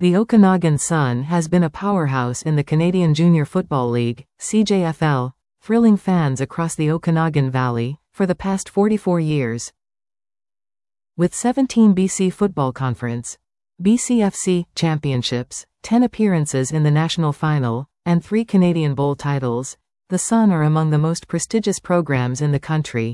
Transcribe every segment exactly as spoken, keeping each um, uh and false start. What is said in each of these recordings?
The Okanagan Sun has been a powerhouse in the Canadian Junior Football League, C J F L, thrilling fans across the Okanagan Valley for the past forty-four years. With seventeen B C Football Conference, B C F C championships, ten appearances in the national final, and three Canadian Bowl titles, the Sun are among the most prestigious programs in the country.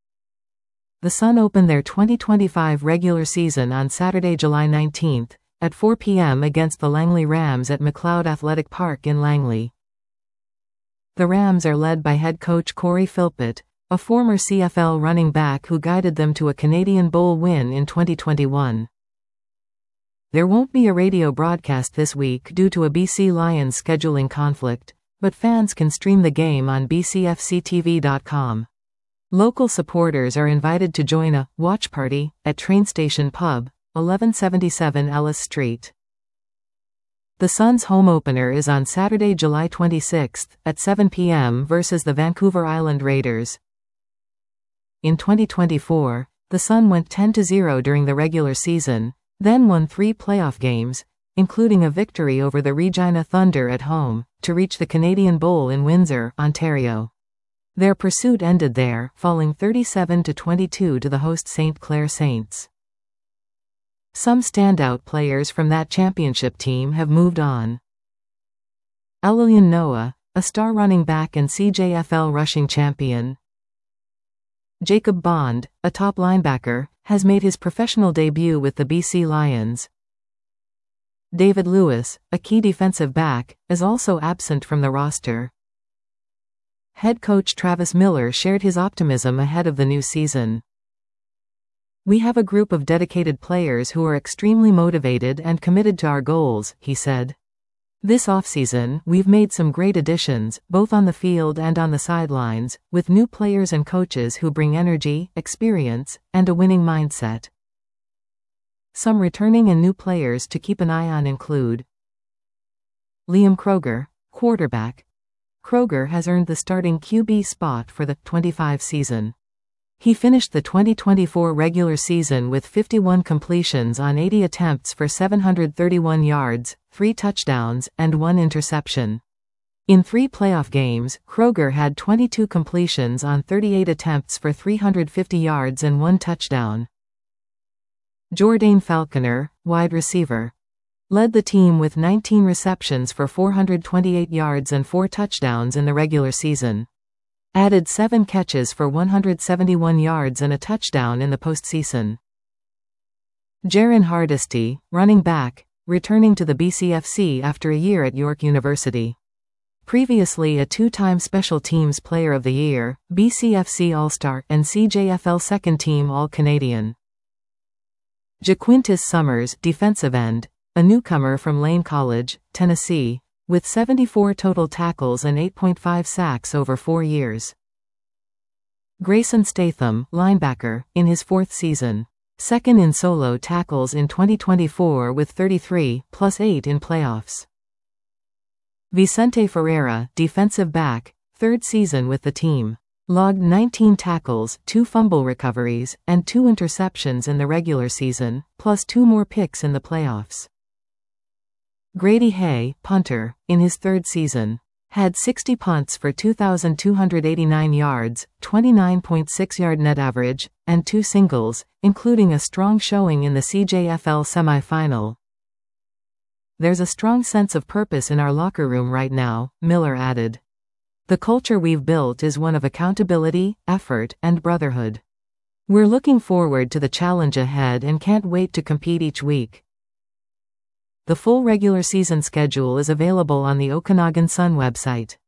The Sun opened their twenty twenty-five regular season on Saturday, July nineteenth, at four p m against the Langley Rams at McLeod Athletic Park in Langley. The Rams are led by head coach Corey Philpott, a former C F L running back who guided them to a Canadian Bowl win in twenty twenty-one. There won't be a radio broadcast this week due to a B C Lions scheduling conflict, but fans can stream the game on b c f c t v dot com. Local supporters are invited to join a watch party at Train Station Pub, eleven seventy-seven Ellis Street. The Sun's home opener is on Saturday, July twenty-sixth, at seven p m versus the Vancouver Island Raiders. In twenty twenty-four, the Sun went ten to zero during the regular season, then won three playoff games, including a victory over the Regina Thunder at home, to reach the Canadian Bowl in Windsor, Ontario. Their pursuit ended there, falling thirty-seven to twenty-two to the host Saint Clair Saints. Some standout players from that championship team have moved on. Elilian Noah, a star running back and C J F L rushing champion. Jacob Bond, a top linebacker, has made his professional debut with the B C Lions. David Lewis, a key defensive back, is also absent from the roster. Head coach Travis Miller shared his optimism ahead of the new season. "We have a group of dedicated players who are extremely motivated and committed to our goals," he said. "This offseason, we've made some great additions, both on the field and on the sidelines, with new players and coaches who bring energy, experience, and a winning mindset." Some returning and new players to keep an eye on include Liam Kroger, quarterback. Kroger has earned the starting Q B spot for the twenty-five season. He finished the twenty twenty-four regular season with fifty-one completions on eighty attempts for seven hundred thirty-one yards, three touchdowns, and one interception. In three playoff games, Kroger had twenty-two completions on thirty-eight attempts for three hundred fifty yards and one touchdown. Jordan Falconer, wide receiver, led the team with nineteen receptions for four hundred twenty-eight yards and four touchdowns in the regular season. Added seven catches for one hundred seventy-one yards and a touchdown in the postseason. Jaron Hardesty, running back, returning to the B C F C after a year at York University. Previously a two-time Special Teams Player of the Year, B C F C All-Star, and C J F L Second Team All-Canadian. Jaquintus Summers, defensive end, a newcomer from Lane College, Tennessee, with seventy-four total tackles and eight point five sacks over four years. Grayson Statham, linebacker, in his fourth season. Second in solo tackles in twenty twenty-four with thirty-three, plus eight in playoffs. Vicente Ferreira, defensive back, third season with the team. Logged nineteen tackles, two fumble recoveries, and two interceptions in the regular season, plus two more picks in the playoffs. Grady Hay, punter, in his third season. Had sixty punts for two thousand two hundred eighty-nine yards, twenty-nine point six yard net average, and two singles, including a strong showing in the C J F L semi-final. "There's a strong sense of purpose in our locker room right now," Miller added. "The culture we've built is one of accountability, effort, and brotherhood. We're looking forward to the challenge ahead and can't wait to compete each week." The full regular season schedule is available on the Okanagan Sun website.